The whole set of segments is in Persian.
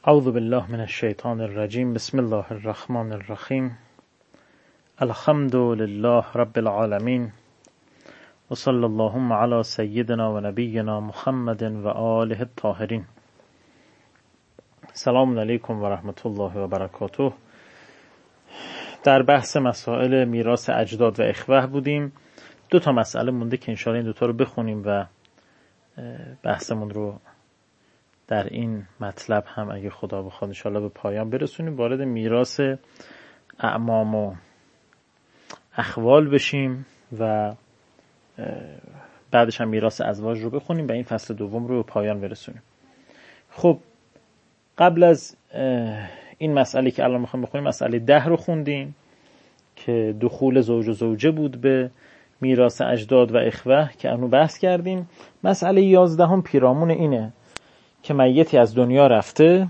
اعوذ بالله من الشیطان الرجیم. بسم الله الرحمن الرحیم. الحمد لله رب العالمین و صلی اللهم علی سیدنا و نبینا محمد و آله الطاهرین. سلام علیکم و رحمت الله و برکاته. در بحث مسائل میراث اجداد و اخوه بودیم. 2 مسئله مونده که انشاءالله این 2 رو بخونیم و بحثمون رو در این مطلب هم اگه خدا بخواد انشاءالله به پایان برسونیم، وارد میراث اعمام و اخوال بشیم و بعدش هم میراث ازواج رو بخونیم و این فصل دوم رو به پایان برسونیم. خب قبل از این مسئله که الان میخوایم بخونیم، مسئله 10 رو خوندیم که دخول زوج و زوجه بود به میراث اجداد و اخوه که اونو بحث کردیم. مسئله 11 هم پیرامون اینه که میتی از دنیا رفته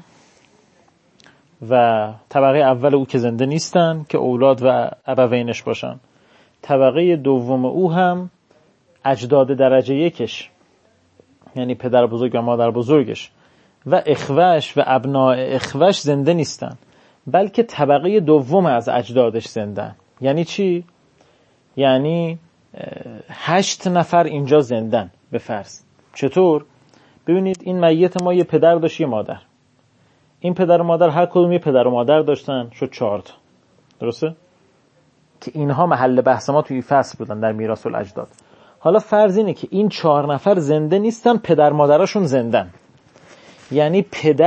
و طبقه اول او که زنده نیستن که اولاد و ابوینش باشن، طبقه دوم او هم اجداد درجه یکش یعنی پدر بزرگ و مادر بزرگش و اخوهش و ابناء اخوهش زنده نیستن، بلکه طبقه دوم از اجدادش زندن. یعنی چی؟ یعنی 8 نفر اینجا زندن به فرض. چطور؟ ببینید این میت ما یه پدر داشت یه مادر. این پدر و مادر هر کدوم یه پدر و مادر داشتن، شد 4 تا. درسته؟ که اینها محل بحث ما توی این فصل بودن در میراث الاجداد. حالا فرض اینه که این 4 نفر زنده نیستن، پدر مادرشون زندن. یعنی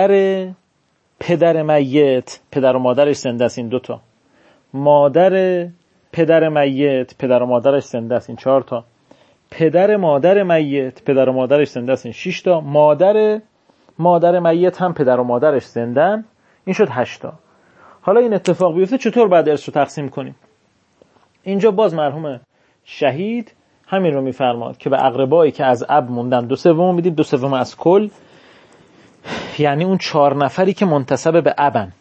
پدر میت پدر و مادرش زنده است، این 2 تا. مادر پدر میت پدر و مادرش زنده است، این 4 تا. پدر مادر میت پدر و مادرش زنده است، این 6 تا. مادر میت هم پدر و مادرش زندن، این شد 8 تا. حالا این اتفاق بیفته چطور بعد ارث رو تقسیم کنیم؟ اینجا باز مرحوم شهید همین رو میفرماد که به اقربایی که از اب موندن 2/3 میدیم، 2/3 از کل. یعنی اون 4 نفری که منتسب به ابن،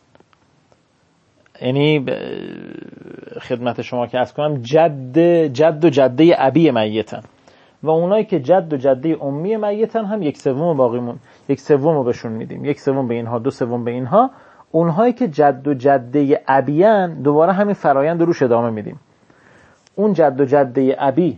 یعنی خدمت شما که عرض کنم جد و جده ابی میتن و اونایی که جد و جده امی میتن هم 1/3 باقیمون، 1/3 رو بهشون میدیم، 1/3 به اینها، 2/3 به اینها. اونهایی که جد و جده ابیان دوباره همین فرایند روش ادامه میدیم. اون جد و جده ابی،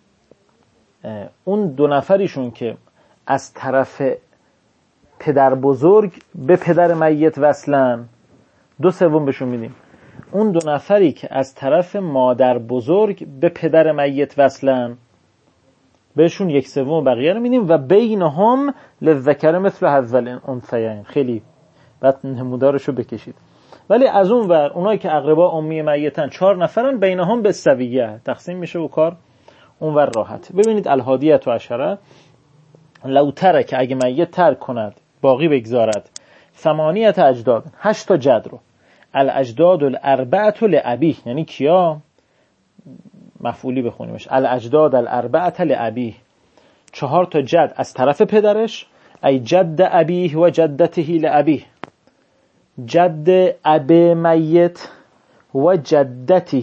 اون 2 نفریشون که از طرف پدر بزرگ به پدر میت وصلن، 2/3 بهشون میدیم. اون 2 نفری که از طرف مادر بزرگ به پدر میت وصلن، بهشون 1/3 بقیه رو میدیم و بینهم للذکر مثل حظ الانثیین. خیلی بعد نمودارشو بکشید. ولی از اون ور اونایی که اقربا امی میتن 4 نفرن، بینهم بالسویه تقسیم میشه و کار اون ور راحت. ببینید الهادیه و عشره لو ترک، اگه میت ترک کند باقی بگذارد 8 اجداد، 8 تا جد رو، الاجداد الاربعه لابیه، یعنی کیا؟ مفعولی بخونیمش، الاجداد الاربعه لابیه، 4 تا جد از طرف پدرش، ای جد ابیه و جدته لابیه، جد اب میت و جدته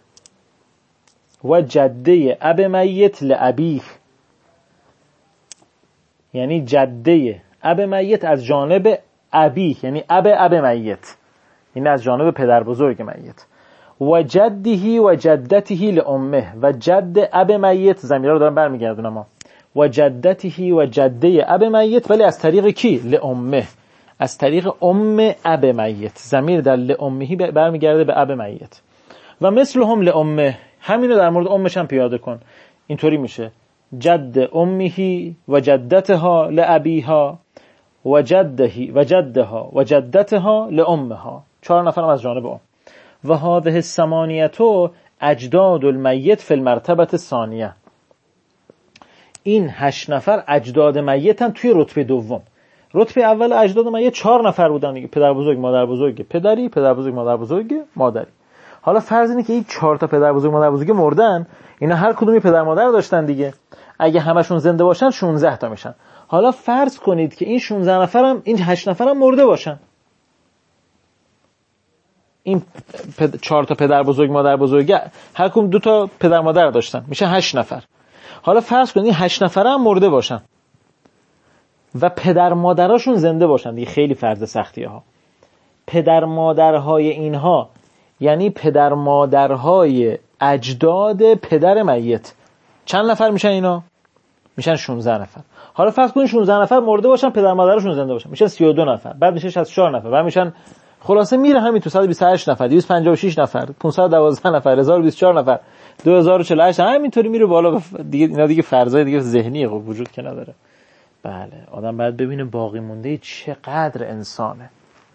و جده اب میت لابیه، یعنی جده اب میت از جانب ابی، یعنی اب میت، این از جانب پدر بزرگ میت، و جده و جدته لامه، و جد اب میت، ضمیرها رو دارم برمیگردونم، و جدته و جده اب میت، ولی از طریق کی؟ لامه، از طریق ام اب میت. ضمیر در لامه برمیگرده به اب میت. و مثلهم لامه، همین رو در مورد امش هم پیاده کن. اینطوری میشه جد امه و جدتها لابیها و جده و جدها و جدتها لامها، 4 نفر هم از جانب ام. و هذه الثمانیه اجداد المیت فی المرتبه الثانیه، این 8 نفر اجداد میتن توی رتبه دوم. رتبه اول اجداد میت 4 نفر بودن دیگه، پدر بزرگ مادر بزرگ پدری، پدر بزرگ مادر بزرگ مادری. حالا فرض اینه که این 4 تا پدر بزرگ مادر بزرگ مردن، اینا هر کدومی پدر مادر داشتن دیگه، اگه همشون زنده باشن 16 تا میشن. حالا فرض کنید که این 16 نفرم، این 8 نفرم مرده باشن، این 4 تا پدر بزرگ مادر بزرگ هر کدوم 2 تا پدر مادر داشتن، میشه 8 نفر. حالا فرض کنید این 8 نفر هم مرده باشن، و پدر مادراشون زنده باشن. دیگه خیلی فرض سختیه ها. پدر مادرهای اینها یعنی پدر مادرهای اجداد پدر میت چند نفر میشن اینا؟ میشن 16 نفر. حالا فرض کنید 16 نفر مرده باشن، پدر مادرشون زنده باشن، میشن 32 نفر. بعد میشه 64 نفر. بعد میشن خلاصه میره همین تو 128 نفر، 256 نفر، 512 نفر، 1024 نفر، 2048 همینطوری میره بالا. دیگه اینا دیگه فرضای دیگه ذهنی وجود که نداره. بله، آدم باید ببینه باقی مونده چقدر انسانه.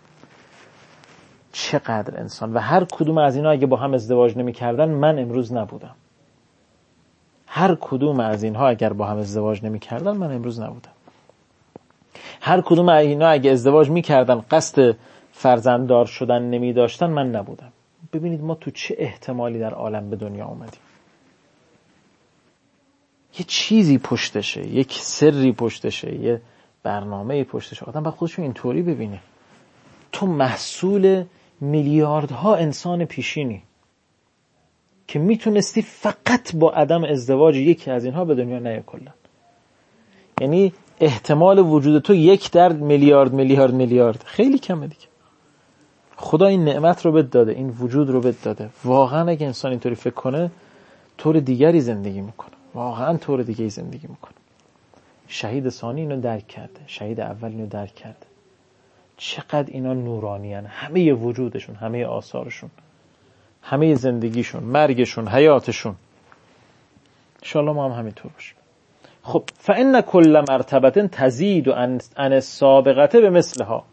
چقدر انسان. و هر کدوم از اینا اگه با هم ازدواج نمی‌کردن من امروز نبودم. هر کدوم از اینها اگر با هم ازدواج نمی‌کردن من امروز نبودم. هر کدوم از اینا اگه ازدواج می‌کردن قصد فرزنددار شدن نمی‌داشتن من نبودم. ببینید ما تو چه احتمالی در عالم به دنیا اومدیم. یه چیزی پشتشه، یک سری پشتشه، یه برنامه‌ای پشتشه. آدم باید خودشو اینطوری ببینه. تو محصول میلیاردها انسان پیشینی که میتونستی فقط با عدم ازدواج یکی از اینها به دنیا نیای کلا. یعنی احتمال وجود تو 1 در میلیارد میلیارد میلیارد. خیلی کمه دیگه. خدا این نعمت رو بهت داده، این وجود رو بهت داده. واقعا اگه انسان اینطوری فکر کنه طور دیگری زندگی میکنه. واقعا طور دیگری زندگی میکنه. شهید ثانی اینو درک کرده، شهید اول اینو درک کرده. چقدر اینا نورانیان، همه وجودشون، همه آثارشون، همه زندگیشون، مرگشون، حیاتشون. انشاءالله ما هم همینطور باشیم. خب فإن كل مرتبة تزيد عن السابقة بمثلها.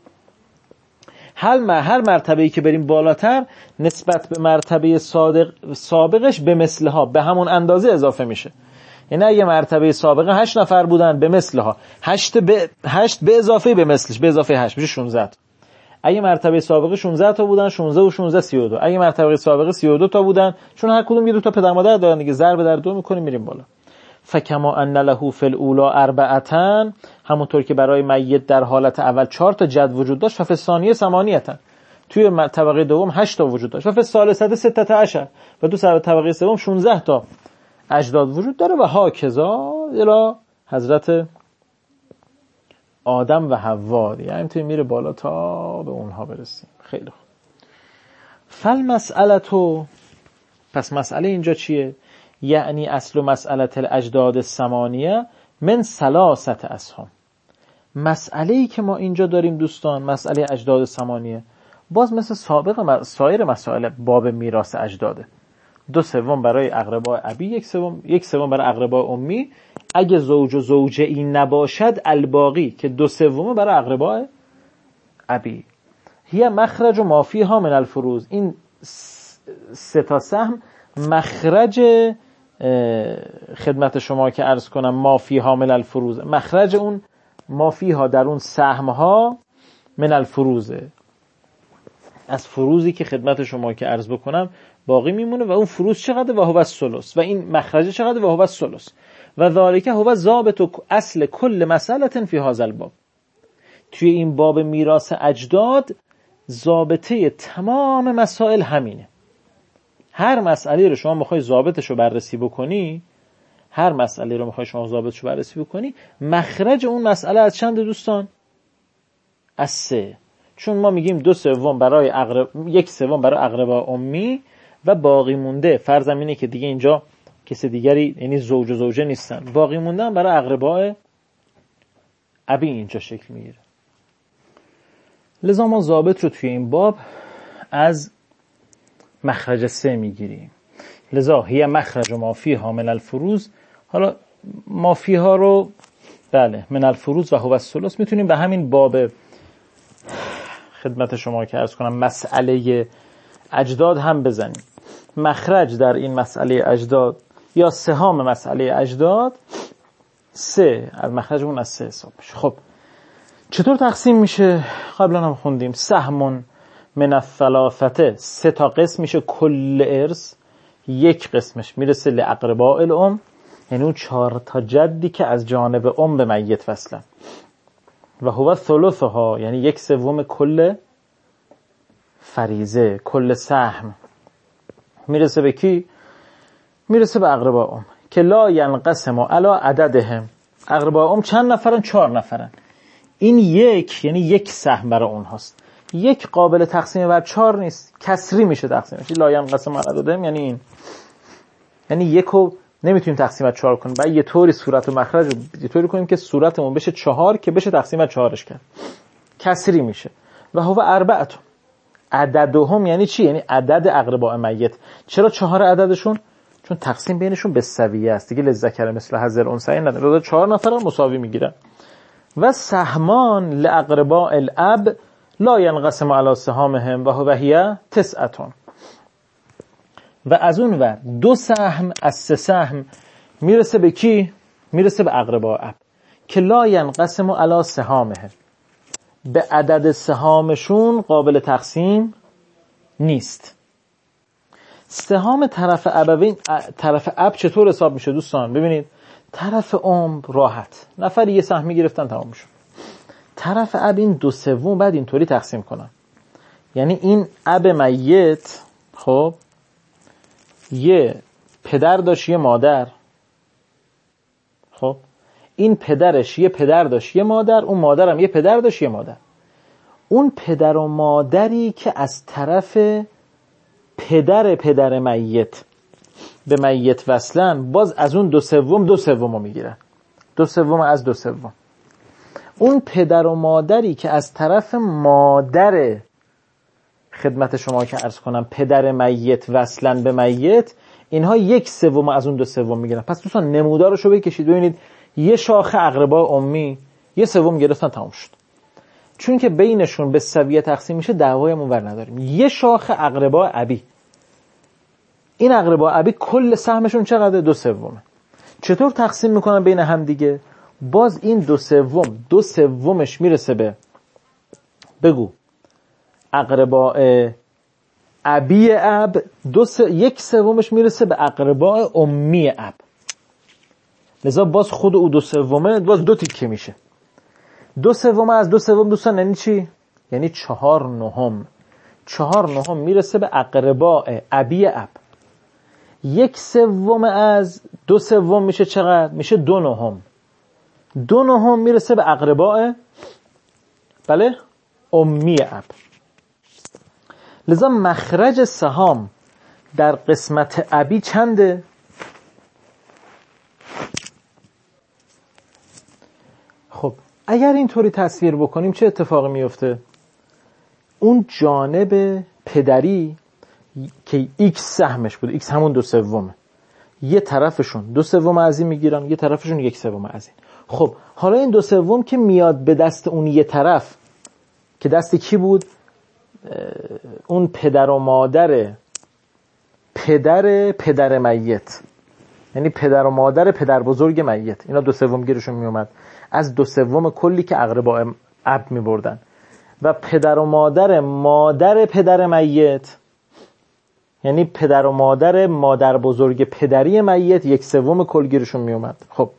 هر مرتبه‌ای که بریم بالاتر نسبت به مرتبه سابقش به مثلها به همون اندازه اضافه میشه. یعنی اگه مرتبه سابقه 8 نفر بودن به مثلها 8 به اضافه به مثلش به اضافه 8 میشه 16. اگه مرتبه سابقه 16 تا بودن 16 و 16 32. اگه مرتبه سابقه 32 تا بودن چون هر کدوم یه دو تا پدر مادر دارن دیگه ضرب در 2 میکنیم میریم بالا. فکما ان له فی الاولی 4 همونطور که برای میت در حالت اول 4 تا جد وجود داشت ففی الثانیه 8 توی طبقه دوم 8 تا وجود داشت و فی الثالثه 16 و تو طبقه سوم 16 تا اجداد وجود داره و هاکذا الی حضرت آدم و حوا. یعنی تو میره بالا تا به اونها برسیم. خیلی خوب. فالمسئله تو پس مسئله اینجا چیه؟ یعنی اصل مسئله الاجداد 8 من 3 اسهم. مسئله‌ای که ما اینجا داریم دوستان، مسئله اجداد 8 باز مثل سایر مسائل باب میراث اجداده. 2/3 برای اقربای ابی، 1/3 برای اقربای امی. اگه زوج و زوجه ای نباشد الباقی که 2/3 برای اقربای ابی. هی مخرج و مافیها من الفروض. این 3 تا سهم مخرج خدمت شما که عرض کنم مافیها من الفروض، مخرج اون مافیها در اون سهمها من الفروضه، از فروضی که خدمت شما که عرض بکنم باقی میمونه. و اون فروض چقدر؟ و هو الثلث. و این مخرج چقدر؟ و هو الثلث. و ذالک هو ضابط اصل کل مسئله فی هذا الباب. توی این باب میراث اجداد ضابطه تمام مسائل همینه. هر مسئله رو شما میخوای ضابطش رو بررسی بکنی، هر مسئله رو میخوای شما ضابطش رو بررسی بکنی، مخرج اون مسئله از چند دوستان؟ از 3. چون ما میگیم 2/3 برای 1/3 برای اقربای امی و باقی مونده فرض اینه که دیگه اینجا کسی دیگری یعنی زوج و زوجه نیستن، باقی موندن برای اقربای ابی اینجا شکل میگیره. لذا ما ضابط رو توی این باب از مخرج 3 میگیریم. لذا هی مخرج و مافیها من الفروض. حالا مافیها رو بله من الفروض و هو الثلث میتونیم به همین باب خدمت شما که عرض کنم مسئله اجداد هم بزنیم. مخرج در این مسئله اجداد یا سهام مسئله اجداد 3 از مخرج اون از 3 حساب میشه. خب چطور تقسیم میشه؟ قبلا هم خوندیم سهم من الثلاثه 3 تا قسم میشه کل ارث. 1 قسمش میرسه لاقرباء الام، یعنی اون 4 تا جدی که از جانب ام به میت وصلن. و هو ثلثها یعنی 1/3 کل فریضه، کل سهم میرسه به کی؟ میرسه به اقرباء ام که لا ینقسم علی عددهم. اقرباء ام چند نفرن؟ 4 نفرن. این یک یعنی یک سهم برای اونهاست. یک قابل تقسیم بر 4 نیست، کسری میشه تقسیمش. لا ینقسم علی عددهم یعنی این، یعنی یکو نمیتونیم تقسیم بر 4 کنیم، بعد یه طوری صورت و مخرج رو یه طوری کنیم که صورتمون بشه 4 که بشه تقسیم بر 4ش کرد، کسری میشه. و هو اربعتون عددهم یعنی چی؟ یعنی عدد اقرباء میت. چرا 4 عددشون؟ چون تقسیم بینشون بالسویه است دیگه، للذکر مثل حظ الانثیین نداره، 4 نفر مساوی میگیرن. و سهمان لاقرباء الاب لا ینقسم علی سهامهم و هو هی 9. و از اون ور 2 سهم از 3 سهم میرسه به کی؟ میرسه به اقرباء اب که لا ینقسم علی سهامهم، به عدد سهامشون قابل تقسیم نیست. سهام طرف ابوین، طرف اب چطور حساب میشه دوستان؟ ببینید طرف راحت نفری یه سهمی گرفتن تمام شد. طرف اب این 2/3 بعد اینطوری تقسیم کنن، یعنی این اب میت خب یه پدر داشت یه مادر، خب این پدرش یه پدر داشت یه مادر، اون مادرم یه پدر داشت یه مادر. اون پدر و مادری که از طرف پدر میت به میت وصلن، باز از اون 2/3 رو میگیرن، 2/3 از 2/3. اون پدر و مادری که از طرف مادر خدمت شما که عرض کنم پدر میت وصلن به میت، اینها 1/3 از اون 2/3 میگیرن. پس دوستان نمودارشو بکشید ببینید، یه شاخه اقرباء امی 1/3 گرفتن تمام شد. چون که بینشون به سویه تقسیم میشه دعوایمون ور نداریم. یه شاخه اقرباء ابی، این اقرباء ابی کل سهمشون چقدر؟ 2/3. چطور تقسیم میکنن بین هم دیگه؟ باز این 2/3 میرسه به بگو اقرباء ابی اب، 1/3 میرسه به اقرباء امی اب. لذا باز خود او 2/3 باز 2 تیکه میشه. 2/3 از 2/3 دوستان یعنی چی؟ یعنی 4/9. 4/9 میرسه به اقرباء ابی اب. 1/3 از 2/3 میشه چقدر؟ میشه 2/9. 2/9 میرسه به اقرباء بله امی اب. لذا مخرج سهام در قسمت ابی چنده؟ خب اگر اینطوری تصویر بکنیم چه اتفاقی میفته؟ اون جانب پدری که x سهمش بود، x همون 2/3، یه طرفشون 2/3 از این میگیرن، یه طرفشون 1/3 از این. خب حالا این 2/3 که میاد به دست اون یه طرف که دست کی بود؟ اون پدر و مادر پدر میت، یعنی پدر و مادر پدر بزرگ میت، اینا 2/3 گیرشون میومد از 2/3 کلی که اقرباء اب میبردن. و پدر و مادر پدر میت، یعنی پدر و مادر بزرگ پدری میت 1/3 کل گیرشون میومد. خب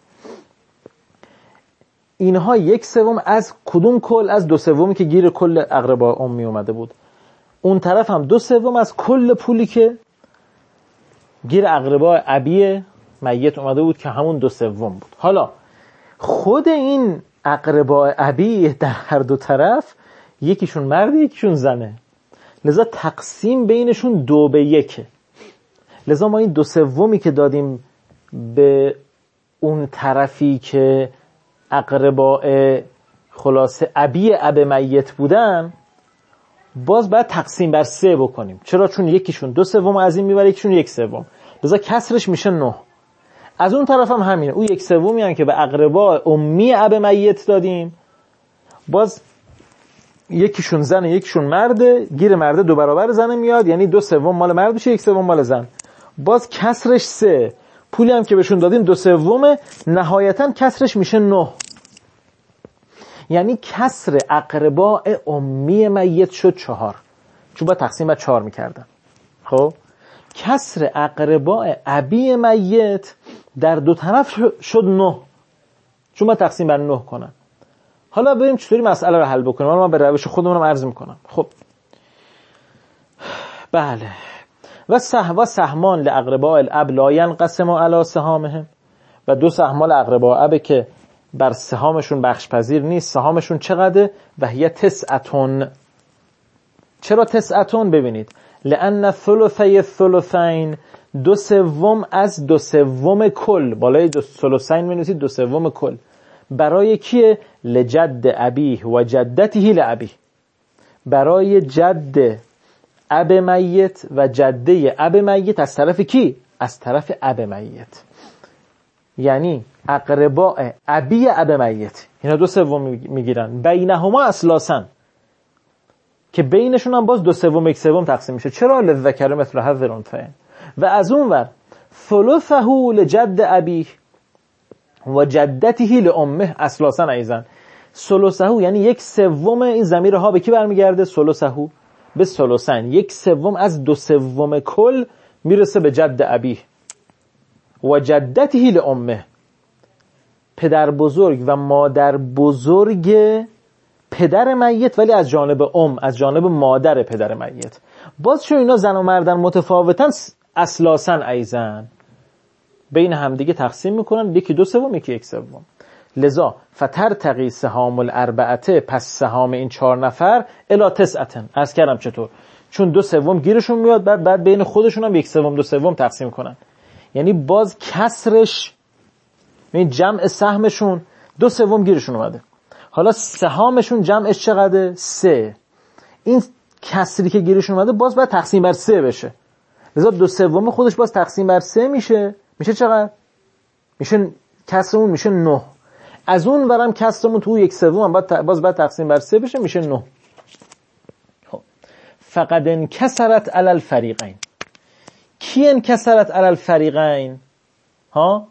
اینها 1/3 از کدوم کل؟ از 2/3 که گیر کل اقرباء ام میومده بود. اون طرف هم 2/3 از کل پولی که گیر اقرباء ابی میت اومده بود که همون 2/3 بود. حالا خود این اقرباء ابی در هر دو طرف یکیشون مرد یکیشون زنه، لذا تقسیم بینشون 2/1. لذا ما این 2/3 که دادیم به اون طرفی که اقرباء خلاصه ابی اب میت بودن، باز باید تقسیم بر 3 بکنیم. چرا؟ چون یکیشون 2/3 از این میبره، یکیشون 1/3، لذا کسرش میشه 9. از اون طرف هم همینه، اون 1/3 هم که به اقرباء امی اب میت دادیم، باز یکیشون زن یکیشون مرده، گیر مرده 2 برابر زن میاد، یعنی 2/3 مال مرد میشه، 1/3 مال زن. باز کسرش 3، پولی هم که بهشون دادیم 2/3، نهایتا کسرش میشه 9. یعنی کسر اقرباء امی میت شد 4، چون با تقسیم بر 4 میکردن. خب کسر اقرباء ابی میت در دو طرف شد 9، چون با تقسیم بر 9 کنن. حالا بریم چطوری مسئله رو حل بکنیم. حالا من به روش خودمونم عرض میکنم. خب بله، و سهمان لاقرباء الاب لا ینقسم علی سهامهم، و 2 سهمان اقرباء اب که بر سهامشون بخش پذیر نیست. سهامشون چقدره؟ و هی تسعتون. چرا تسعتون؟ ببینید لأن ثلثی الثلثین، 2/3 از 2/3 کل، بالای ثلثین می‌نویسید 2/3 کل. برای کیه؟ لجد ابیه و جدته لابیه، برای جد اب میت و جده اب میت. از طرف کی؟ از طرف اب میت، یعنی اقرباء ابی اب میت، اینا 2/3 میگیرن. بینهما اسلاسن، که بینشون هم باز 2/3 1/3 تقسیم میشه. چرا؟ للذکر مثل حظ الانثیین. و از اون ور ثلثه لجد ابیه و جدته لامه اسلاسن ایزن. ثلثه یعنی 1/3 این ضمیر ها به کی برمیگرده؟ ثلثه به ثلثین. 1/3 از 2/3 کل میرسه به جد ابیه و جدته لامه، پدر بزرگ و مادر بزرگ پدر میت، ولی از جانب از جانب مادر پدر میت. باز چون اینا زن و مردن متفاوتن، اسلاسن ایزن، بین همدیگه تقسیم میکنن، یکی 2/3 یکی 1/3. لذا فترتقی سهام الاربعه، پس سهام این 4 نفر الی تسعتن. عرض کردم چطور؟ چون 2/3 گیرشون میاد، بعد بین خودشون هم 1/3 2/3 تقسیم کنن، یعنی باز کسرش، این جمع سهمشون 2/3 گیرشون اومده. حالا سهامشون جمعش چقدره؟ 3. این کسری که گیرشون اومده باز باید تقسیم بر 3 بشه. لذا 2/3 خودش باز تقسیم بر 3 میشه چقدر؟ میشه کسرمون میشه 9. از اون ورم کسرمون تو 1/3 هم باز باید تقسیم بر 3 بشه، میشه 9. خب فقد انکسرت علی الفریقین. کی انکسرت علی الفریقین؟ ها،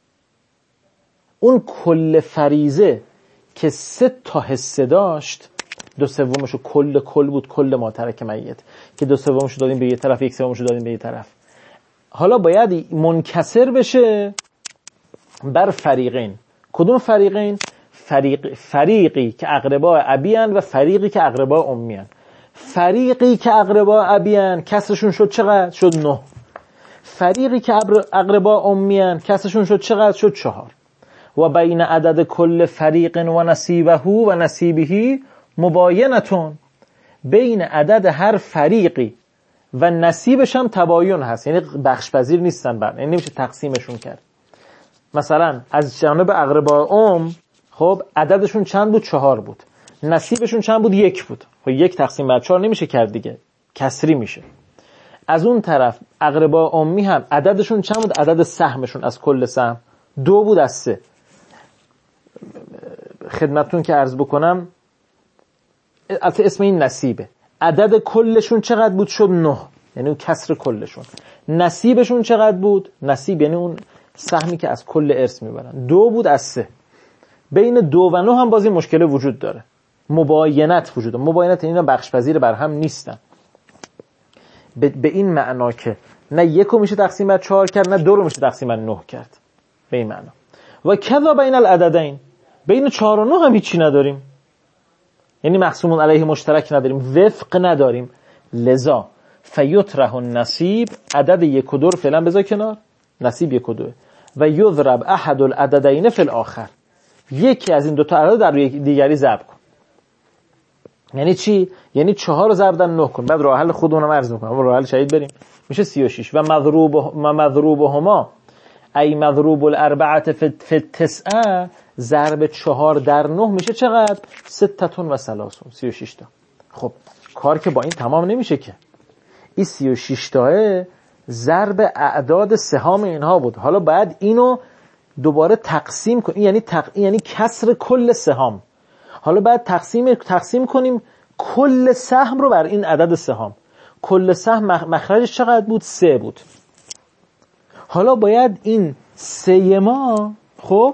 اون کل فریضه که 3 تا حصه داشت، 2/3 کل بود، کل ما ترک میت، که 2/3 دادیم به یه طرف، 1/3 دادیم به یه طرف. حالا باید منکسر بشه بر فریقین. کدوم فریقین؟ فریقی که اقرباء ابیان و فریقی که اقرباء امیان. فریقی که اقرباء ابیان کسرشون شد چقدر؟ شد 9. فریقی که اقرباء امیان کسرشون شد چقدر؟ شد 4. و بین عدد کل فریق و نصیبه و نصیبه مباینتون، بین عدد هر فریقی و نصیبش هم تباین هست، یعنی بخش پذیر نیستن، یعنی نمیشه تقسیمشون کرد. مثلا از جانب اقرباء خب عددشون چند بود؟ 4 بود. نصیبشون چند بود؟ 1 بود. خب 1 تقسیم بر 4 نمیشه کرد دیگه، کسری میشه. از اون طرف اقرباء امی هم عددشون چند بود؟ عدد سهمشون از کل سهم 2 بود از 3. خدمتتون که عرض بکنم، البته اسم این نصیبه. عدد کلشون چقدر بود؟ شد 9، یعنی اون کسر کلشون. نصیبشون چقدر بود؟ نصیب یعنی اون سهمی که از کل ارث میبرن، 2 بود از 3. بین 2 و 9 هم بازی مشکل وجود داره، مباینت وجود داره. مباینت اینا بخش پذیر بر هم نیستن، به این معنا که نه 1 رو میشه تقسیم بر 4 کرد، نه 2 رو میشه تقسیم بر 9 کرد، به این معنا. و کذا بین العددین، بین 4 و 9 هم هیچی نداریم، یعنی مقسوم علیه مشترک نداریم، وفق نداریم. لذا فیطرح النصیب، عدد 1 و 2 رو فعلا بذار کنار، نصیب 1 و 2، و یضرب احد العددین فی الاخر، یکی از این 2 تا عدد در روی دیگری ضرب کن. یعنی چی؟ یعنی 4 رو ضرب در 9 کن. بعد راه حل خودمونم عرض میکنم، راه حل شهید بریم، میشه 36. و مضروبهما ای مضروب الاربعه فی التسعه، ضرب 4 در 9 میشه چقدر؟ 36 36 تا. خب کار که با این تمام نمیشه که، این 36 تاه ضرب اعداد سهام اینها بود. حالا باید اینو دوباره تقسیم کنیم، یعنی کسر کل سهام. حالا باید تقسیم کنیم کل سهم رو بر این عدد سهام. کل سهم مخرجش چقدر بود؟ 3 بود. حالا باید این 3 ما، خب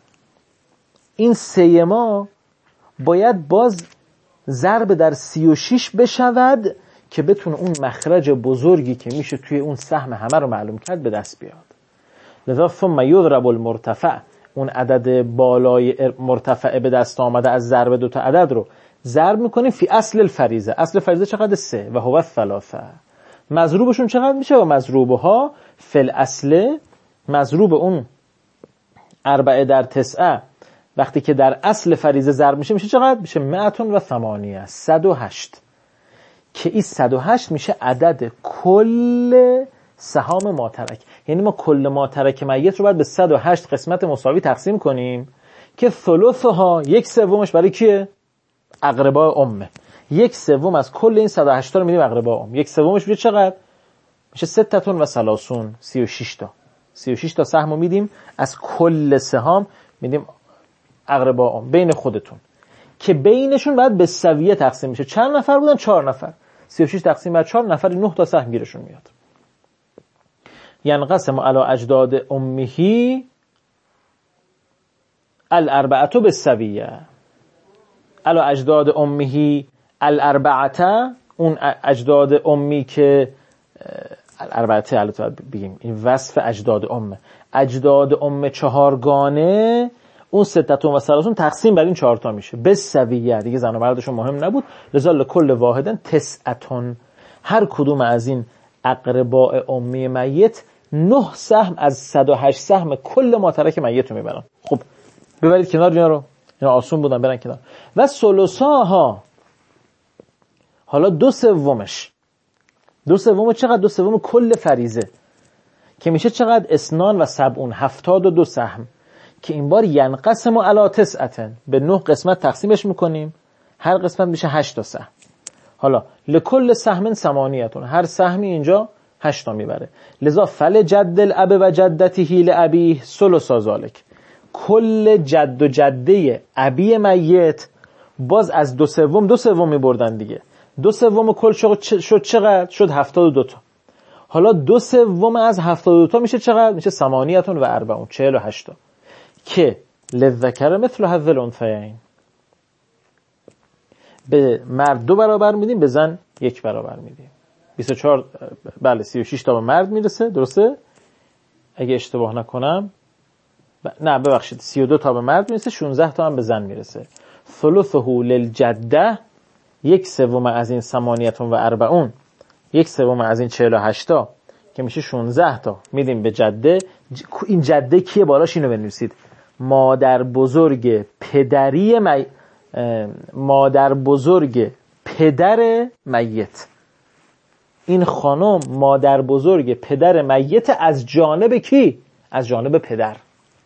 این 3 ما باید باز ضرب در 36 بشود که بتونه اون مخرج بزرگی که میشه توی اون سهم همه رو معلوم کرد به دست بیاد. لذا ثم یضرب المرتفع، اون عدد بالای مرتفع به دست آمده از ضرب 2 تا عدد رو ضرب میکنیم فی اصل الفریضه. اصل فریضه چقدر؟ 3 و هو 3. مضروبشون چقدر میشه؟ و مضروبها فی الاصل، مضروب اون 4 در 9 وقتی که در اصل فریضه ضرب میشه چقدر؟ میشه 108 108 که این 108 میشه عدد کل سهام ماترک. یعنی ما کل ماترک میت رو باید به 108 قسمت مساوی تقسیم کنیم که ثلثها 1/3 برای کیه؟ اقرباء امه. 1/3 از کل این 108 تا رو میدیم اقرباء ام. 1/3 میشه چقدر؟ میشه 36 36 تا 36 تا سهم رو میدیم از کل سهام، میدیم اقرباء ام بین خودتون که بینشون باید به سویه تقسیم میشه. چند نفر بودن؟ 4 نفر. 36 تقسیم بر 4 نفر 9 تا سهم گیرشون میاد. ینقسم علی اجداد امه الاربعه بالسویه. علی اجداد امه الاربعه، اون اجداد امی که الاربعه البته بگیم این وصف اجداد امه. اجداد ام 4گانه اون 36 تقسیم بر این 4 تا میشه به سویه. دیگه زن و مردشون مهم نبود. لذا لکل واحدن 9. هر کدوم از این اقرباء امی میت 9 سهم از 108 سهم کل ماترک میت رو میبرن. خب ببرید کنار اینا رو، اینا آسون بودن برن کنار. و ثلثاها، حالا 2/3 چقدر؟ 2/3 کل فریضه که میشه چقدر؟ 72 72 سهم که این بار ینقسم علی 9 به 9 قسمت تقسیمش میکنیم، هر قسمت میشه 8 تا سهم. حالا لکل سهم 8، هر سهمی اینجا 8 تا میبره. لذا فل جد الاب و جدته لابیه ثلث ذالک. کل جد و جده ابی میت باز از 2/3 میبردن دیگه. 2/3 کل شد چقدر؟ شد 72 تا. حالا 2/3 از 72 تا میشه چقدر؟ میشه 48 48 تا که للذکر مثل حظ الانثیین. به مرد 2 برابر میدیم، به زن 1 برابر میدیم. 24 بله 36 تا به مرد میرسه، درسته؟ اگه اشتباه نکنم نه ببخشید 32 تا به مرد میرسه، 16 تا هم به زن میرسه. ثلثه للجده، 1/3 از این 48 1/3 از این 48 تا که میشه 16 تا میدیم به جده. این جده کیه؟ بالاش اینو بنویسید: مادر بزرگ پدری مادر بزرگ پدر میت. این خانم مادر بزرگ پدر میت از جانب کی؟ از جانب پدر.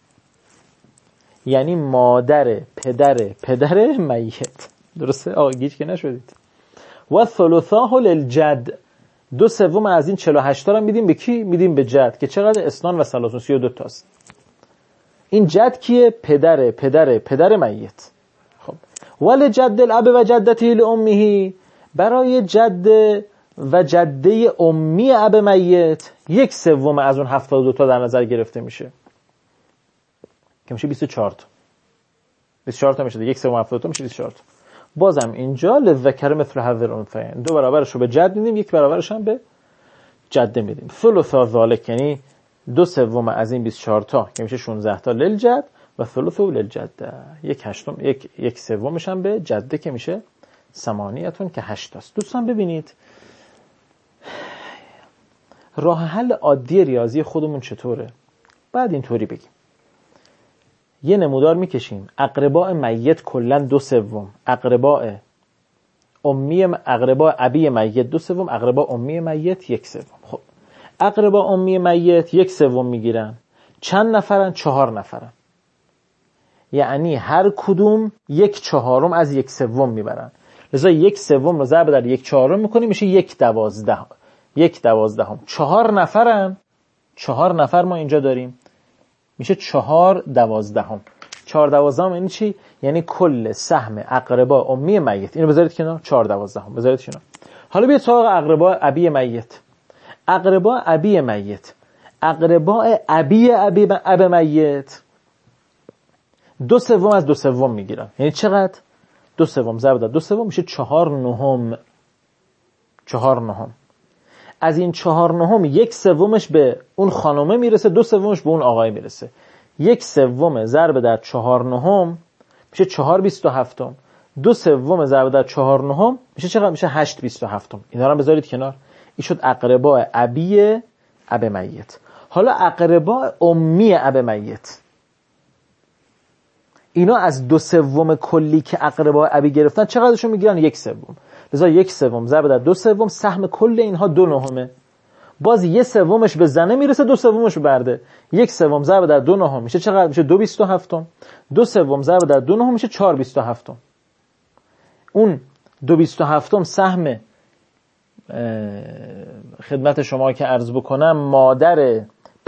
یعنی مادر پدر میت. درسته؟ آقا گیج که نشدید. و ثلثاه للجد، 2/3 از این 48 تا رو میدیم به کی؟ میدیم به جد که چقدر؟ 32 تاست. این جد کیه؟ پدر میت. خب ول جد الاب و جدته لامه، برای جد و جده امی اب میت 1/3 از اون 72 تا در نظر گرفته میشه که میشه 24 تا. 24 تا میشه 1/3 72 تا میشه 24 تا. بازم اینجا للذکر مثل حظ الانثیین، 2 برابرش رو به جد میدیم، 1 برابرش هم به جده میدیم. ثلث ذالک یعنی 2/3 از این 24 تا که میشه 16 تا للجد و ثلث للجده، 1/8 هم به جده که میشه 8 که 8 تاست. دوستان ببینید راه حل عادی ریاضی خودمون چطوره؟ بعد اینطوری بگیم. یه نمودار میکشیم، اقرباء میت کلا 2/3، اقرباء ابی میت 2/3، اقرباء امی میت 1/3. خب اقرباء امی میت 1/3 میگیرن. چند نفرن؟ 4 نفرن. یعنی هر کدوم 1/4 از 1/3 میبرن. لذا 1/3 رو ضرب در 1/4 میکنیم میشه 1/12. 1/12. 4 نفرن. 4 نفر ما اینجا داریم میشه 4/12. 4/12 یعنی چی؟ یعنی کل سهم اقرباء امی میت. اینو بذارید کنار، 4/12 بذارید کنار. حالا بیاید سراغ اقرباء ابی میت. اقرباء ابی میت، اقرباء ابی میت 2/3 از 2/3 میگیرن. یعنی چقدر؟ 2/3 ضرب در 2/3 میشه 4/9. 4/9 از این 4/9 1/3 به اون خانومه میرسه، 2/3 به اون آقای میرسه. 1/3 ضرب در 4/9 میشه 4/27. 2/3 ضرب در 4/9 میشه چقدر؟ میشه 8/27. اینا رو بذارید کنار. این شد اقرباء ابی میت. حالا اقرباء امی میت اینا از 2/3 کلی که اقربای ابی گرفتن چقدرشون میگیرن؟ 1/3. لذا 1/3 ضرب در 2/3 سهم کل اینها 2/9. باز 1/3 به زنه میرسه، 2/3 به برده. 1/3 ضرب در 2/9 میشه چقدر؟ میشه 2/27. 2/3 ضرب در 2/9 میشه 4/27. اون 2/27 سهم خدمت شما که عرض بکنم مادر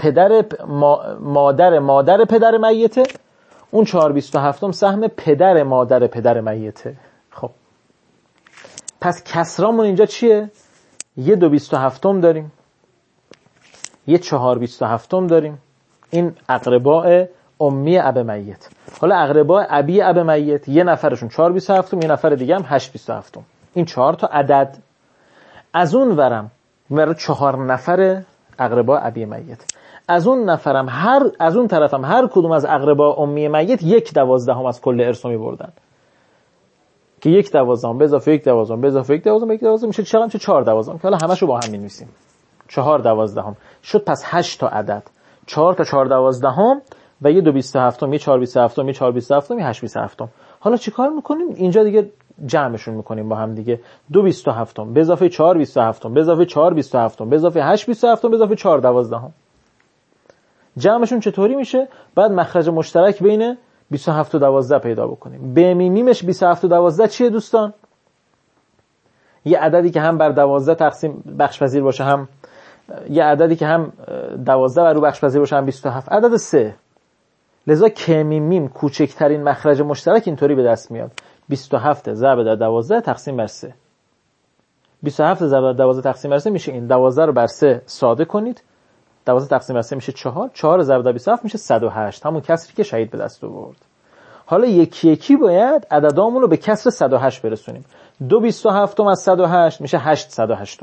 پدر میته، اون 4/27 سهم پدر مادر پدر میته. خب پس کسرامون اینجا چیه؟ یه 2/27 داریم، یه 4/27 داریم. این اقرباء امی اب میت. حالا اقرباء ابی اب میت یه نفرشون 4/27، یه نفر دیگه هم 8/27. این 4 تا عدد. از اون ورم برای 4 نفر اقرباء ابی میت. از اون طرفم هر کدوم از اقرباء امی میت 1/12 از کل ارث می‌بردن. که 1/12 به اضافه 1/12 به اضافه 1/12 میشه چقدر؟ میشه 4/12 که حالا همشو با هم می‌نویسیم. 4/12 شد. پس 8 تا عدد. 4 تا 4/12 و یه 2/27، یه 4/27، یه 4/27، یه 8/27. حالا چیکار می‌کنیم؟ اینجا دیگه جمعشون می‌کنیم با هم دیگه. 2/27 به اضافه 4/27 به اضافه 4/27 به اضافه 8/27 به اضافه 4/12. جمعشون چطوری میشه؟ بعد مخرج مشترک بین 27 و 12 پیدا بکنیم. به میمیمش 27 و 12 چیه دوستان؟ یه عددی که هم بر 12 تقسیم بخش‌پذیر باشه، هم یه عددی که هم 12 بر رو بخش‌پذیر باشه، هم 27. عدد 3. لذا که میمیم کوچکترین مخرج مشترک اینطوری به دست میاد. 27 ضرب در 12 تقسیم بر 3. 27 ضرب در 12 تقسیم بر 3 میشه این. 12 رو بر 3 ساده کنید. 12 تقسیم بر 3 میشه 4. 4 ضرب در 27 میشه 108. همون کسری که شهید به دست آورد. حالا یکی یکی باید عددامون رو به کسر 108 برسونیم. 2/27 از 108 میشه 8/108.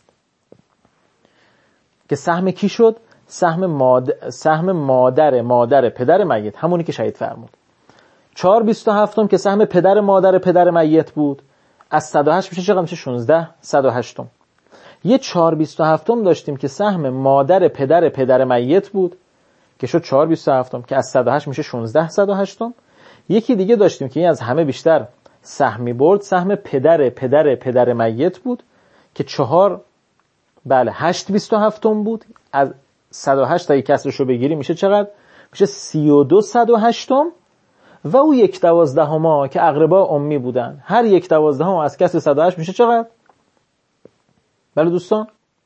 که سهم کی شد؟ سهم مادر پدر میت، همونی که شهید فرمود. 4/27 که سهم پدر میت بود، از 108 میشه چقدر؟ میشه 16/108. یه 4/27 داشتیم که سهم مادر پدر میت بود که شد 4/27 که از 108 میشه 16/108. یکی دیگه داشتیم که این از همه بیشتر سهمی برد، سهم پدر میت بود که 8/27 بود. از 108 تا یک کسرشو بگیری میشه چقدر؟ میشه 32/108. و او 1/12 که اقربا امی بودن، هر 1/12 از کسر 108 میشه چقدر؟ بله دوستان،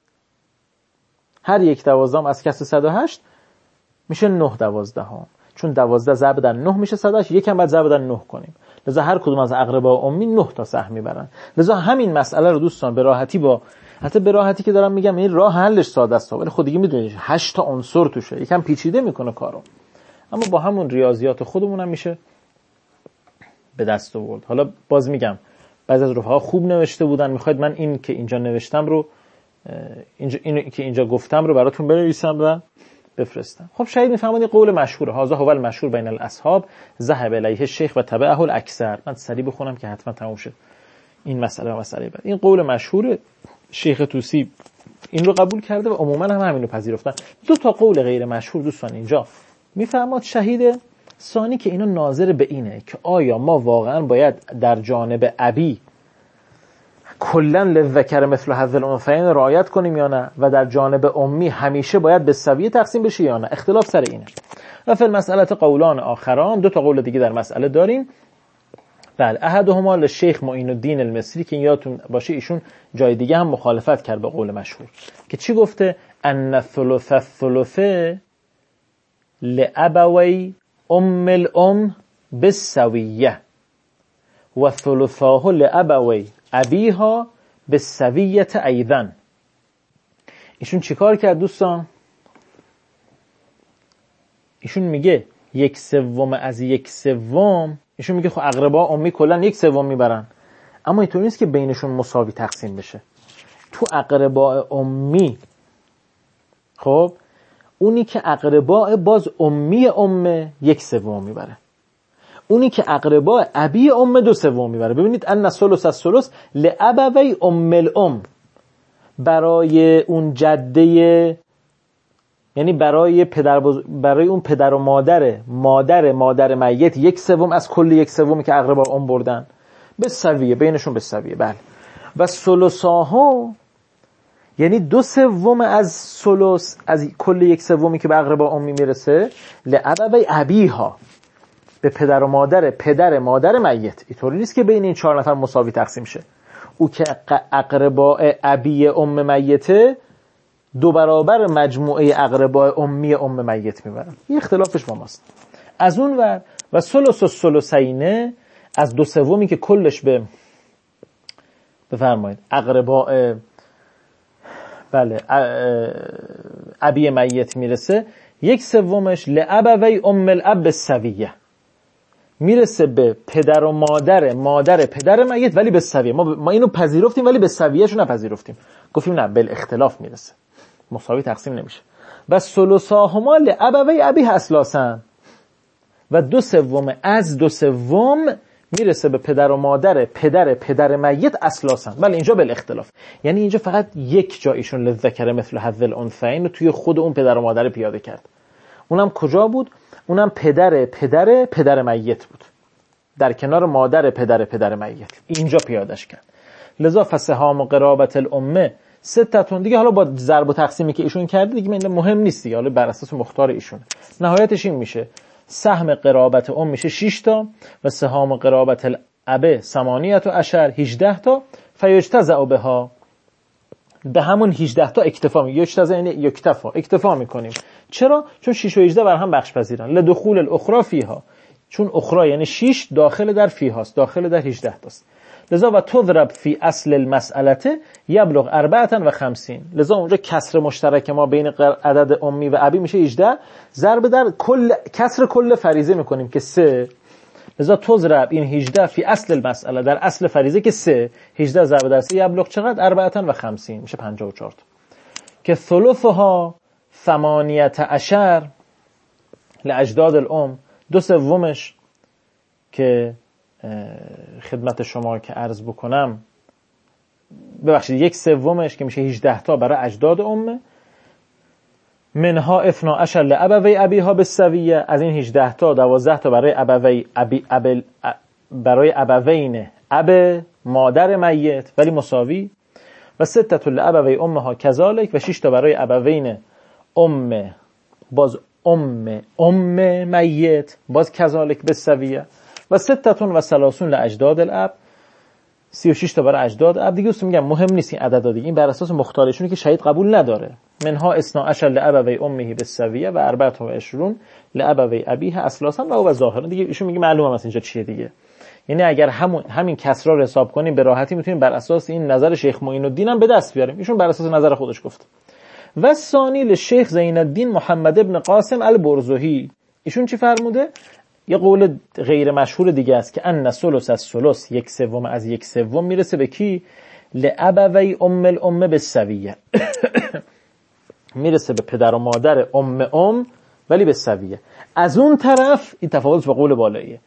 هر 1/12 از کسر 108 میشه 9/12. چون 12 ضرب در 9 میشه 108، یکم بعد ضرب در 9 کنیم. لذا هر کدوم از اقربا امی 9 تا سهم میبرن. لذا همین مسئله رو دوستان به راحتی حتی به راحتی که دارم میگم این راه حلش ساده است، ولی خود دیگه میدونید 8 تا عنصر توشه، یکم پیچیده میکنه کارو، اما با همون ریاضیات خودمون هم میشه به دست آورد. حالا باز میگم بعضی از رفقا خوب نوشته بودن، میخواید من این که اینجا نوشتم رو اینو که اینجا گفتم رو براتون بنویسم و بفرستم. خب شهید میفهمونی قول مشهوره، هذا هو المشهور بین الاصحاب ذهب الیه الشیخ و تبعه الاکثر. من سریع بخونم که حتما تموم شه این مسئله و مسئله بعد. این قول مشهور شیخ طوسی این رو قبول کرده و عموما هم همین رو پذیرفتن. دو تا قول غیر مشهور دوستان اینجا میفرماد شهید ثانی که اینا ناظر به اینه که آیا ما واقعا باید در جانب ابی کلن للذکر مثل حظ الانثیین رعایت کنیم یا نه، و در جانب امی همیشه باید به سویه تقسیم بشه یا نه. اختلاف سر اینه. و فی المسئله قولان آخران، دو تا قول دیگه در مسئله داریم. بله، احدهما للشیخ معین الدین المصری که یادتون باشه ایشون جای دیگه هم مخالفت کرد به قول مشهور که چی گفته؟ ان الثلث لابوی ام الام بالسویه و ثلثاه لابوی ابیها بالسویه ایضا. ایشون چیکار کرد دوستان؟ ایشون میگه 1/3 از 1/3. ایشون میگه خب اقربا امی کلا 1/3 میبرن، اما اینطور نیست که بینشون مساوی تقسیم بشه. تو اقربا امی خب اونی که اقربا باز امی 1/3 میبره، اونی که اقربا ابی 2/3 میبره. ببینید ان الثلث الثلث لابوی ام الام، برای اون جده یعنی برای اون پدر و مادر میت 1/3 از کل 1/3 که اقربا ام بردن به سویه، بینشون به سویه. بله. و ثلثاها یعنی 2/3 از ثلث از کل 1/3 که به اقربا امی میرسه لابوی ابیها، به پدر و مادر میت. اینطوری نیست که بین این 4 نفر مساوی تقسیم شه. او که اقربا ابی ام میته 2 برابر مجموعه اقربا امی ام میت میبرن. این اختلافش با ماست. از اون ور و ثلث و ثلثینه از 2/3 که کلش به بفرمایید اقربا بله ابی میت میرسه، 1/3 لابوی ام الاب سویه، میرسه به پدر و مادر پدر میت ولی به سویه. ما اینو پذیرفتیم ولی به سویهشو نپذیرفتیم، گفتیم نه بل اختلاف میرسه، مساوی تقسیم نمیشه. و ثلثاهما لابوی ابی اسلاسن و 2/3 از 2/3 میرسه به پدر و مادر پدر میت اسلاسن. ولی اینجا بل اختلاف، یعنی اینجا فقط یک جا ایشون للذکر مثل حظ الانثیین رو توی خود اون پدر و مادر پیاده کرد. اونم کجا بود؟ اونم پدر میت بود، در کنار مادر پدر میت اینجا پیادش کرد. لذا فسهام و قرابت الامه 6 دیگه. حالا با ضرب و تقسیمی که ایشون کرده دیگه مهم نیست دیگه، حالا بر اساس مختار ایشون نهایتش این میشه سهم قرابت ام میشه 6 تا و سهام قرابت الاب 18 18 تا فیجتزع بها، به همون 18 تا اکتفا میگه. یجتزع یعنی اکتفا میکنیم. چرا؟ چون 6 و 18 بر هم بخش پذیرن. لدخول الاخرى فیها، چون اخرى یعنی 6 داخل در فیهاست، داخل در 18 تاست. لذا و تضرب فی اصل المسئله یبلغ 54. لذا اونجا کسر مشترک ما بین عدد امی و ابی میشه 18، ضرب در کسر کل فریضه میکنیم که 3. لذا تضرب این 18 فی اصل المسئله، در اصل فریضه که 3، 18 ضرب در 3 یبلغ چقدر؟ 54 میشه 54 که ثلثها 18 لاجداد الام، 2/3 که خدمت شما که عرض بکنم ببخشید 1/3 که میشه 18 تا برای اجداد امه، منها 12 لابوی ابیها بالسویه، از این 18 تا 12 تا برای ابوی برای ابوین اب مادر میت ولی مساوی، و 6 لابوی امها کذالک، و 6 تا برای ابوین باز ام میت باز کذالک بالسویه، و 36 لاجداد الاب، 36 تا برای اجداد اب. دیگه میگم مهم نیست این عددا دیگه، این بر اساس مختارشونه که شهید قبول نداره. منها 12 لابوی امه بالسویه و 24 لابوی ابیه اسلاسا و ظاهرا. دیگه ایشون میگه معلومه مثلا اینجا چیه دیگه، یعنی اگر همین کسرا رو حساب کنیم به راحتی میتونیم بر اساس این نظر شیخ معین الدین هم به دست بیاریم. ایشون بر اساس نظر خودش گفت. و ثانی لشیخ زین الدین محمد ابن قاسم البرزهی، ایشون چی فرموده؟ یه قول غیر مشهور دیگه است که ان ثلث از ثلث 1/3 از 1/3 میرسه به کی؟ لابوی ام الامه بالسویه میرسه به پدر و مادر ام ولی به سویه. از اون طرف این تفاوت با قول بالاییه،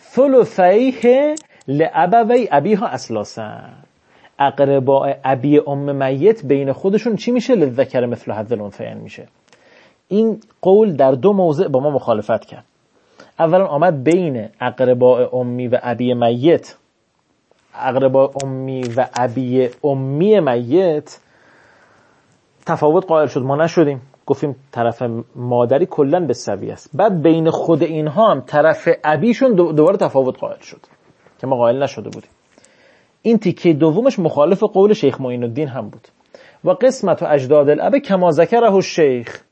ثلثیه لابوی ابیها اسلاسا، اقرباء ابی ام میت بین خودشون چی میشه؟ للذکر مثل حظ الانثیین میشه. این قول در 2 موضع با ما مخالفت کرد. اولا آمد بین اقرباء امی و ابی میت، اقرباء امی و ابی امی میت تفاوت قائل شد، ما نشدیم، گفتیم طرف مادری کلن به سویه است. بعد بین خود اینها هم طرف ابیشون دوباره تفاوت قائل شد که ما قائل نشده بودیم. این تیکه دومش مخالف قول شیخ معین الدین هم بود. و قسمت و اجداد الاب کما ذکره الشیخ،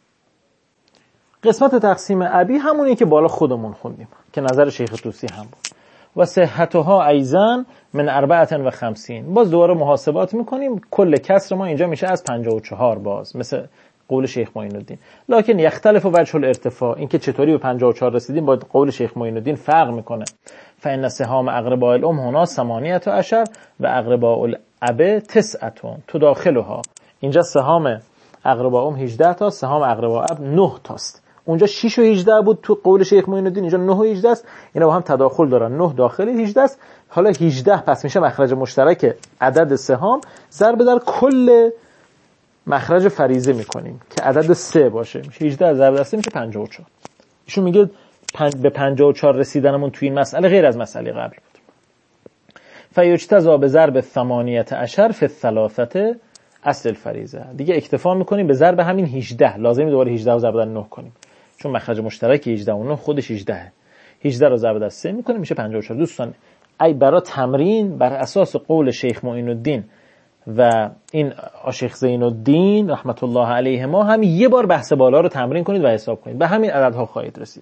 قسمت تقسیم ابی همونی که بالا خودمون خوندیم که نظر شیخ طوسی هم بود. و صحتها ایضا من 54، باز دوباره محاسبات میکنیم، کل کسر ما اینجا میشه از 54 باز مثل قول شیخ معین الدین. لکن یختلف وجه الارتفاع، این که چطوری به 54 رسیدیم با قول شیخ معین الدین فرق میکنه. فإن سهام اقرباء الام هنا 18 و اقرباء الاب 9 تداخلها، اینجا سهام اقرباء ام 18 تا، سهام اقرباء اب 9 تاست. اونجا 6 و 18 بود تو قول شیخ معین الدین، اینجا 9 و 18 است. اینا با هم تداخل دارن، 9 داخل 18 است. حالا 18 پس میشه مخرج مشترک عدد سهام ضرب در کل مخرج فریضه میکنیم که عدد 3 باشه، میشه 18 ضرب در 3 میشه 54. ایشون میگه به 54 رسیدنمون توی این مسئله غیر از مسئله قبل بود. فیجتزا به ضرب 18 فی الثلاثه اصل الفریضه. دیگه اکتفا میکنیم به ضرب همین 18، لازمی دوباره 18 رو ضرب در 9 کنیم چون مخرج مشترک 18 و 9 خودش 18. 18 رو ضرب در 3 میکنیم میشه 54. دوستان ای برای تمرین بر اساس قول شیخ معین الدین و این شیخ زین الدین رحمت الله علیه ما هم یه بار بحث بالا رو تمرین کنید و حساب کنید، به همین عددها خواهید رسید.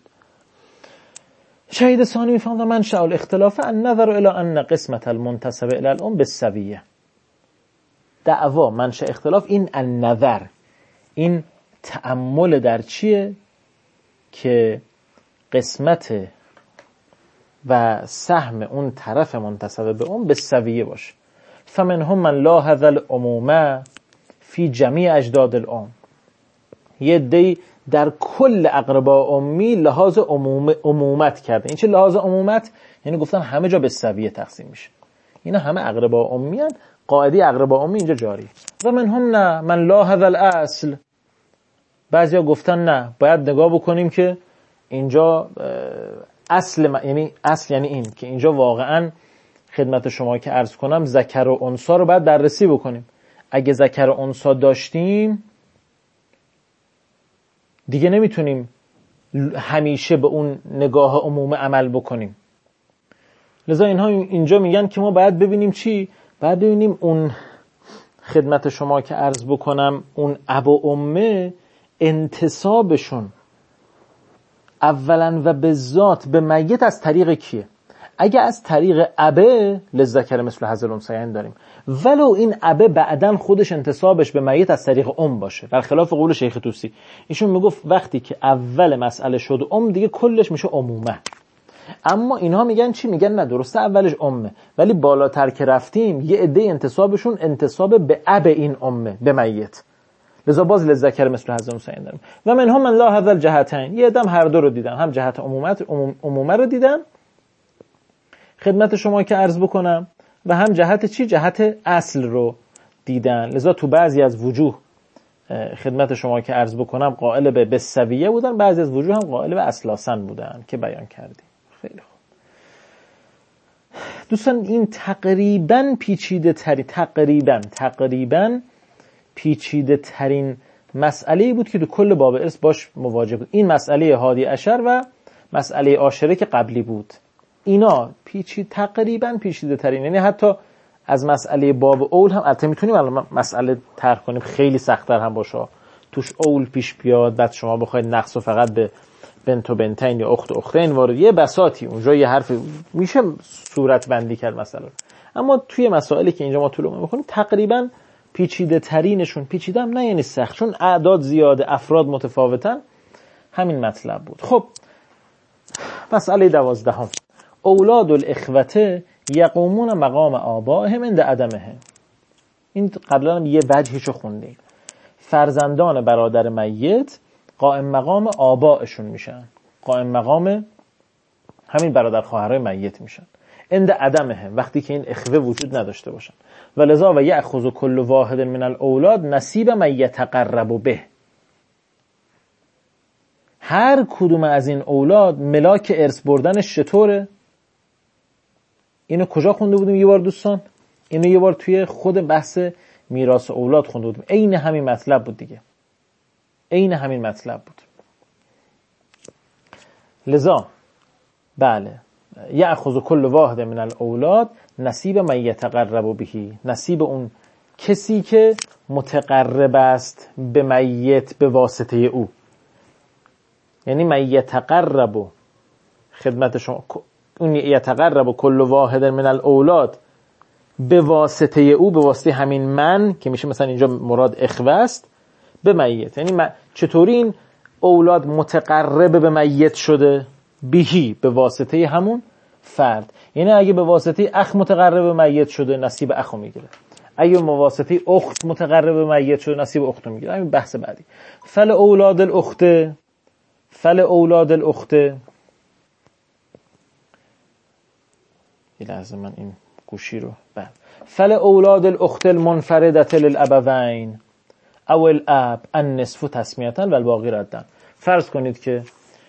شهید ثانی میفهمد منشأ الاختلاف النظر الى ان قسمت المنتسب الى الام بالسویه. دعوا منشأ اختلاف این النظر، این تأمل در چیه که قسمت و سهم اون طرف منتسب به ام بالسویه باشه. فمنهم من لاحظ العموم فی جمیع اجداد الام. یه دی در کل اقربا امی لحاظ عمومت کرده. این چه لحاظ عمومت؟ یعنی گفتن همه جا بالسویه تقسیم میشه، اینا همه اقربا امی هن، قاعده اقربا امی اینجا جاری. و منهم نه من لاحظ الاصل. بعضیا گفتن نه باید نگاه بکنیم که اینجا یعنی اصل یعنی این که اینجا واقعا خدمت شما که عرض کنم ذکر و انثی رو باید بررسی بکنیم. اگه ذکر و انثی داشتیم دیگه نمیتونیم همیشه به اون نگاه عموم عمل بکنیم. لذا اینها اینجا میگن که ما باید ببینیم چی؟ باید ببینیم اون خدمت شما که عرض بکنم اون اب و امه انتسابشون اولا و به ذات به میت از طریق کیه؟ اگه از طریق ابه للذکر مثل حظ الانثیین داریم، ولو این ابه بعدن خودش انتسابش به میت از طریق ام باشه، برخلاف قول شیخ طوسی. ایشون میگفت وقتی که اول مسئله شد دیگه کلش میشه عمومه. اما اینها میگن چی؟ میگن نه درسته اولش امه، ولی بالاتر که رفتیم یه عده انتسابشون انتساب به اب این امه به میت، لذا باز للذکر مثل حظ الانثیین داریم. و منهم من لاحظ الجهتین. یه عدم هر دو رو دیدن، هم جهت عمومه رو دیدن خدمت شما که عرض بکنم و هم جهت چی؟ جهت اصل رو دیدن. لذا تو بعضی از وجوه خدمت شما که عرض بکنم قائل به بالسویه بودن، بعضی از وجوه هم قائل به اصلاسن بودن که بیان کردیم. خیلی خوب دوستان، این تقریبا پیچیده ترین مسئله بود که تو کل باب ارث باش مواجه بود. این مسئله هادی عشر و مسئله عاشره که قبلی بود، اینا تقریبا پیچیده ترین، یعنی حتی از مسئله باب اول هم البته میتونیم الان مسئله طرح کنیم خیلی سخت‌تر هم باشه، توش اول پیش بیاد، بعد شما بخواید نقص و فقط به بنت و بنتین یا اخت و اختین وارد، یه بساطی اونجا یه حرف میشه صورت بندی کرد مسئله. اما توی مسائلی که اینجا ما طولو می‌کنیم تقریبا پیچیده ترینشون، پیچیده هم نه یعنی سخت، چون اعداد زیاده، افراد متفاوتن، همین مطلب بود. خب مسئله 12 اولاد الاخوته یقومون مقام آبائهم عند عدمهم. این قبلا هم یه وجهشو خوندیم. فرزندان برادر میت قائم مقام آبائشون میشن، قائم مقام همین برادر خواهرای میت میشن عند عدمهم، وقتی که این اخوه وجود نداشته باشن. ولذا و یأخذ کل واحد من الاولاد نصیب من یتقرب به. هر کدوم از این اولاد ملاک ارث بردنش چطوره؟ اینو کجا خونده بودیم یه بار دوستان؟ اینو یه بار توی خود بحث میراث اولاد خونده بودیم. عین همین مطلب بود دیگه، عین همین مطلب بود. لذا بله یأخذ کل واحد من الاولاد نصیب من یتقرب به، نصیب اون کسی که متقرب است به میت به واسطه او، یعنی من یتقرب خدمت شما، اون یتقرب کل واحد من الاولاد به واسطه او، به واسطه همین من که میشه مثلا اینجا مراد اخوه است به میت. یعنی چطوری این اولاد متقرب به میت شده؟ بهی، به واسطه همون فرد. یعنی اگه به واسطه اخ متقرب به میت شده نصیب اخو میگیره، اگه به واسطه اخت متقرب به میت شده نصیب اختو میگیره. همین بحث بعدی. فل اولاد الاخته یه لحظه من این گوشی رو فل اولاد الاخت المنفردة للابوین او الاب النصف تسمیتا و الباقی ردن. فرض کنید که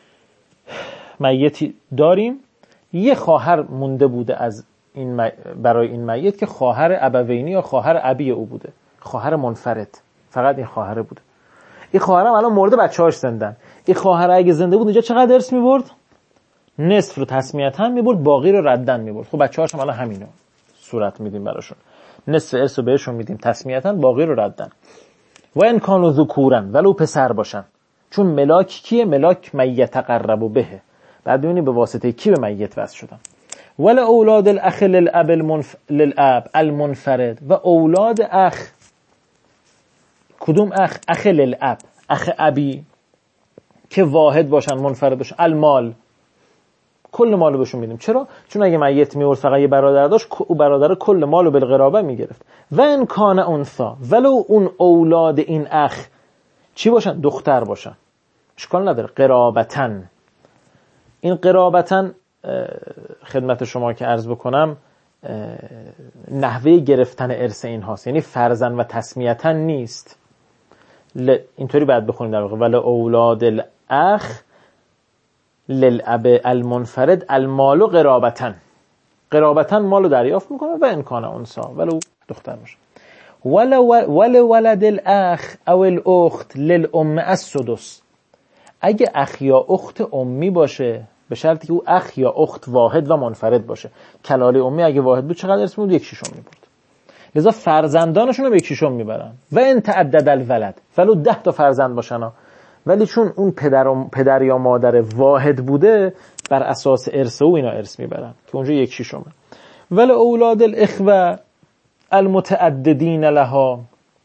میتی داریم، یه خواهر مونده بوده از این برای این میت که خواهر ابوینی یا خواهر ابی او بوده، خواهر منفرد، فقط این خواهر بوده. این خواهر هم الان مرده، بچه‌هاش زندن. این خواهر اگه زنده بود اینجا چقدر ارث می‌برد؟ نصف رو تسمیتا می‌برد، باقی رو ردن می‌برد. خب بچه‌هاش هم الان همینو صورت میدیم براشون، نصف ارث رو بهشون میدیم تسمیتا، باقی رو ردن. و ان کانوا ذکورن، ولو پسر باشن، چون ملاک کیه؟ ملاک میتقرب به. بعد ببینید به واسطه کی به میت وصل شدن. ول اولاد الاخ للاب للاب المنفرد، و اولاد اخ. کدوم اخ؟ اخ للاب، اخ ابی که واحد باشن، منفرد باشن. المال، کل مالو بهشون میدیم. چرا؟ چون اگه میت میورد فقط یه برادر داشت، او برادر کل مالو بالقرابه میگرفت. و ان کان انثا، ولو اون اولاد این اخ چی باشن؟ دختر باشن، اشکال نداره. قرابتن، این قرابتن خدمت شما که عرض بکنم نحوه گرفتن ارث این هاست، یعنی فرزن و تسمیتن نیست. اینطوری باید بخونیم در واقع ولی اولاد الاخ للاب المنفرد المال قرابتن، قرابتن مالو دریافت میکنه. و امکان انثا، ولو دختر باشه. ول ولد الاخ او الاخت للام السدس، اگه اخ یا اخت امی باشه، به شرطی که او اخ یا اخت واحد و منفرد باشه. کلاله امی اگه واحد بود چقدر ارث می‌برد؟ 1/6 می‌برد. لذا فرزندانشون رو به 1/6 میبرن. و ان تعدد الولد، ولو 10 تا فرزند باشن، ولی چون اون پدر یا مادر واحد بوده، بر اساس ارث او اینا ارث میبرن که اونجا 1/6. ولی اولاد الاخوه المتعددین لها،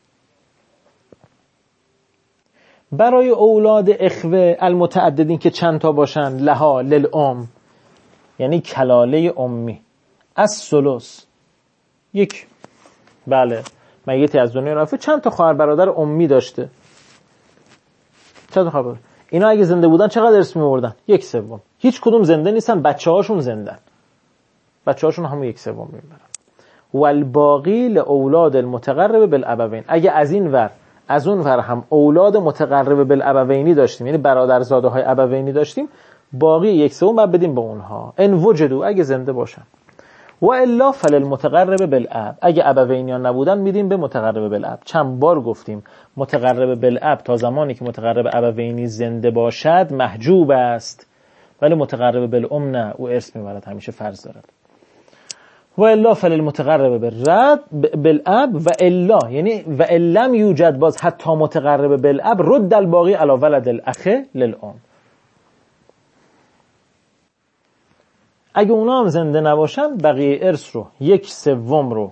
برای اولاد اخوه المتعددین که چند تا باشن، لها للام یعنی کلاله امی، از ثلث یک. بله میتی از دنیا رفته، چند تا خواهر برادر امی داشته، چند تا خواهر، اینا اگه زنده بودن چقدر ارث می‌بردن؟ 1/3. هیچ کدوم زنده نیستن، بچه‌هاشون زندن، بچه‌هاشون همون 1/3 می‌برن. والباقی لاولاد المتقرب بالابوین، اگه از این ور از اون ور هم اولاد متقرب بالابوینی داشتیم، یعنی برادرزاده‌های ابوینی داشتیم، باقی 1/3 بعد بدیم به اونها. ان وجدوا، اگه زنده باشن. و الا فللمتقرب بالاب، اگه ابوینیان نبودن میدیم به متقرب بالاب. چند بار گفتیم متقرب بالاب تا زمانی که متقرب ابوینی زنده باشد محجوب است، ولی متقرب بالام نه، او ارث میبرد، همیشه فرض دارد. و الا فللمتقرب بالاب، و الا یعنی و لم یوجد، باز حتی متقرب بالاب، رد الباقی علی ولد الاخ للام. اگه اونا هم زنده نباشن، بقیه ارث رو 1/3 رو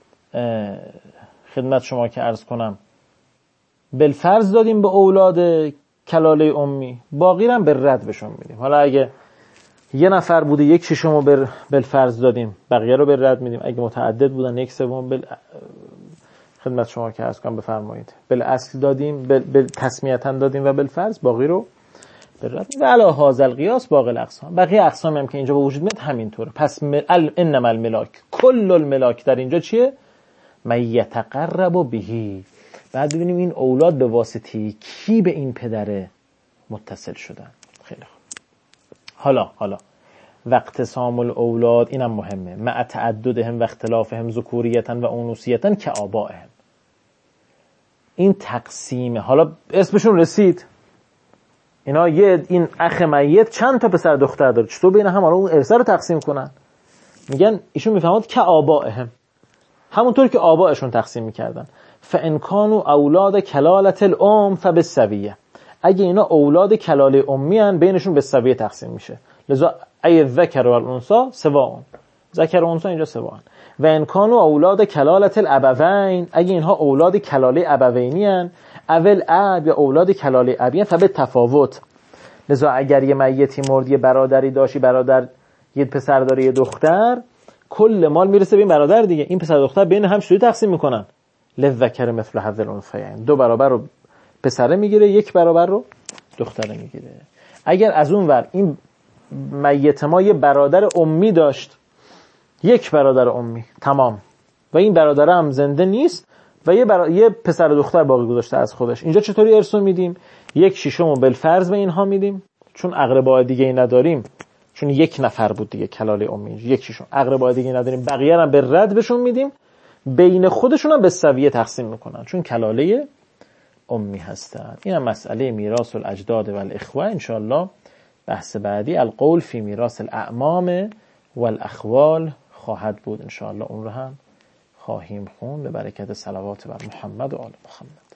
خدمت شما که عرض کنم بالفرض دادیم به اولاد کلاله امی، باقی رو هم به رد بهشون میدیم. حالا اگه یه نفر بوده 1/6 رو بالفرض دادیم، بقیه رو به رد میدیم. اگه متعدد بودن 1/3 خدمت شما که عرض کنم بفرمایید بالاصل دادیم، تسمیتا دادیم و بالفرض، باقی رو و علی هذا القیاس باقی الاقسام. بقیه اقسام هم که اینجا به وجود میاد همینطوره. پس انما الملاک، کل الملاک در اینجا چیه؟ من یتقرب بهی. بعد ببینیم این اولاد به واسطه کی به این پدر متصل شدن. خیلی خوب. حالا واقتسام الاولاد، اینم مهمه، مع تعددهم و اختلافهم ذکوریتا و انوثیتا که آبائهم. این تقسیمه. حالا اسمشون رسید، اینا این اخ میت چند تا پسر دختر داره، چطور بین هم اون ارث رو تقسیم کنن؟ میگن ایشون میفهمند که آبائهم، همونطور که آبائشون تقسیم میکردن. فان کانوا اولاد کلالة الام فبالسویه، اگه اینا اولاد کلاله امی ان، بینشون به سویه تقسیم میشه. لذا ای الذکر و الانثى سواء، ذکر و انثى اینجا سواء. و ان کانوا اولاد کلالة الابوین، اگه اینها اولاد کلاله ابوینی ان، اول اب یا اولاد کلاله ابی ان، فبه تفاوت. لذا اگر یه میتی مرد، یه برادری داشتی، برادر یه پسر داره یه دختر، کل مال میرسه به این برادر دیگه. این پسر دختر بین هم چطوری تقسیم میکنن؟ للذکر مثل حظ الانثیین، 2 برابر رو پسره میگیره، 1 برابر رو دختره میگیره. اگر از اون ور این میت ما یه برادر امی داشت، 1 برادر امی تمام، و این برادر هم زنده نیست، و یه پسر و دختر باقی گذاشته از خودش. اینجا چطوری ارثو میدیم؟ 1/6 بالفرض به اینها میدیم، چون اقربای دیگه ای نداریم، چون 1 نفر بود دیگه کلاله امی، 1/6 اقربای دیگه ای نداریم، بقیه رو به رد بهشون میدیم، بین خودشون هم به سویه تقسیم میکنن چون کلاله امی هستن. این هم مسئله میراث الاجداد و الاخوه. ان شاء الله بحث بعدی القول فی میراث الاعمام و الاخوال خواهد بود. ان شاء الله اون رو هم خواهیم خوند به برکت صلوات بر محمد و آل محمد.